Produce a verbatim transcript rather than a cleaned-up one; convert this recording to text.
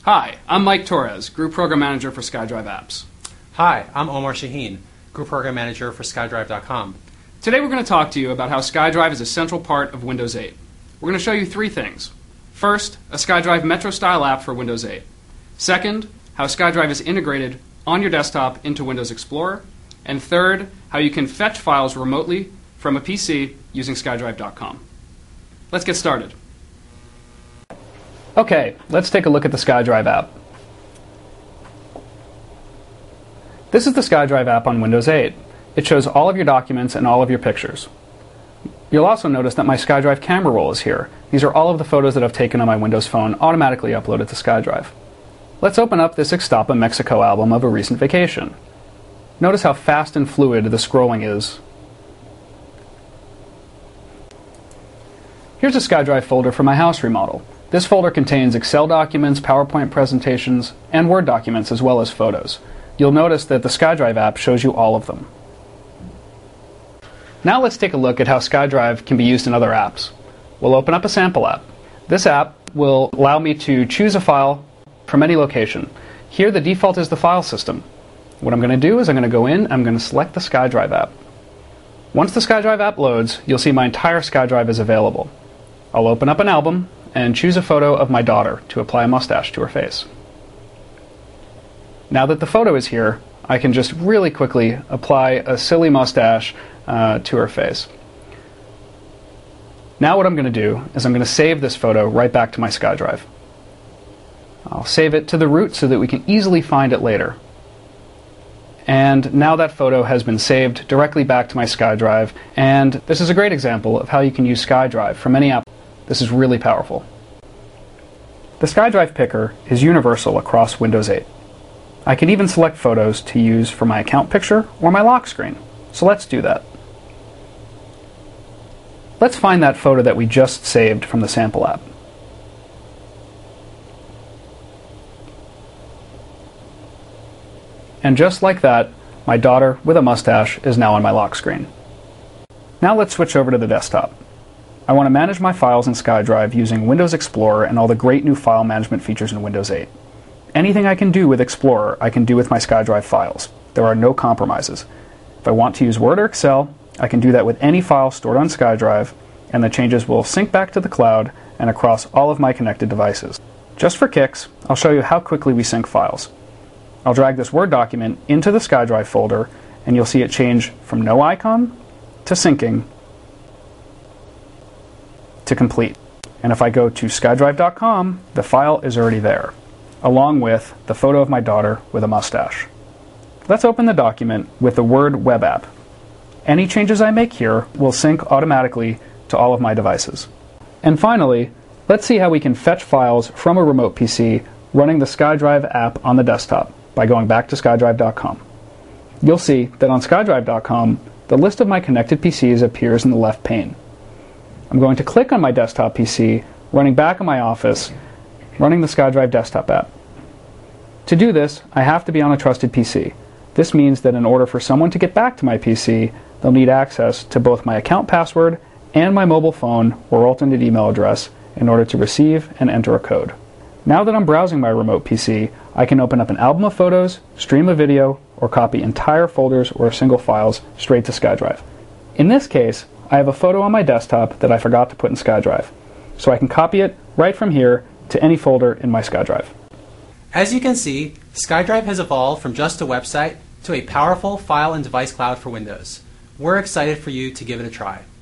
Hi, I'm Mike Torres, Group Program Manager for SkyDrive Apps. Hi, I'm Omar Shaheen, Group Program Manager for SkyDrive dot com. Today we're going to talk to you about how SkyDrive is a central part of Windows eight. We're going to show you three things. First, a SkyDrive Metro-style app for Windows eight. Second, how SkyDrive is integrated on your desktop into Windows Explorer. And third, how you can fetch files remotely from a P C using SkyDrive dot com. Let's get started. Okay, let's take a look at the SkyDrive app. This is the SkyDrive app on Windows eight. It shows all of your documents and all of your pictures. You'll also notice that my SkyDrive camera roll is here. These are all of the photos that I've taken on my Windows Phone automatically uploaded to SkyDrive. Let's open up this Ixtapa, Mexico album of a recent vacation. Notice how fast and fluid the scrolling is. Here's a SkyDrive folder for my house remodel. This folder contains Excel documents, PowerPoint presentations, and Word documents, as well as photos. You'll notice that the SkyDrive app shows you all of them. Now let's take a look at how SkyDrive can be used in other apps. We'll open up a sample app. This app will allow me to choose a file from any location. Here the default is the file system. What I'm going to do is I'm going to go in, I'm going to select the SkyDrive app. Once the SkyDrive app loads, you'll see my entire SkyDrive is available. I'll open up an album and choose a photo of my daughter to apply a mustache to her face. Now that the photo is here, I can just really quickly apply a silly mustache uh, to her face. Now what I'm going to do is I'm going to save this photo right back to my SkyDrive. I'll save it to the root so that we can easily find it later. And now that photo has been saved directly back to my SkyDrive, and this is a great example of how you can use SkyDrive from any app. This is really powerful. The SkyDrive Picker is universal across Windows eight. I can even select photos to use for my account picture or my lock screen. So let's do that. Let's find that photo that we just saved from the sample app. And just like that, my daughter with a mustache is now on my lock screen. Now let's switch over to the desktop. I want to manage my files in SkyDrive using Windows Explorer and all the great new file management features in Windows eight. Anything I can do with Explorer, I can do with my SkyDrive files. There are no compromises. If I want to use Word or Excel, I can do that with any file stored on SkyDrive, and the changes will sync back to the cloud and across all of my connected devices. Just for kicks, I'll show you how quickly we sync files. I'll drag this Word document into the SkyDrive folder, and you'll see it change from no icon to syncing to complete. And if I go to SkyDrive dot com, the file is already there, along with the photo of my daughter with a mustache. Let's open the document with the Word web app. Any changes I make here will sync automatically to all of my devices. And finally, let's see how we can fetch files from a remote P C running the SkyDrive app on the desktop by going back to SkyDrive dot com. You'll see that on SkyDrive dot com, the list of my connected P Cs appears in the left pane. I'm going to click on my desktop P C, running back in my office, running the SkyDrive desktop app. To do this, I have to be on a trusted P C. This means that in order for someone to get back to my P C, they'll need access to both my account password and my mobile phone or alternate email address in order to receive and enter a code. Now that I'm browsing my remote P C, I can open up an album of photos, stream a video, or copy entire folders or single files straight to SkyDrive. In this case, I have a photo on my desktop that I forgot to put in SkyDrive, so I can copy it right from here to any folder in my SkyDrive. As you can see, SkyDrive has evolved from just a website to a powerful file and device cloud for Windows. We're excited for you to give it a try.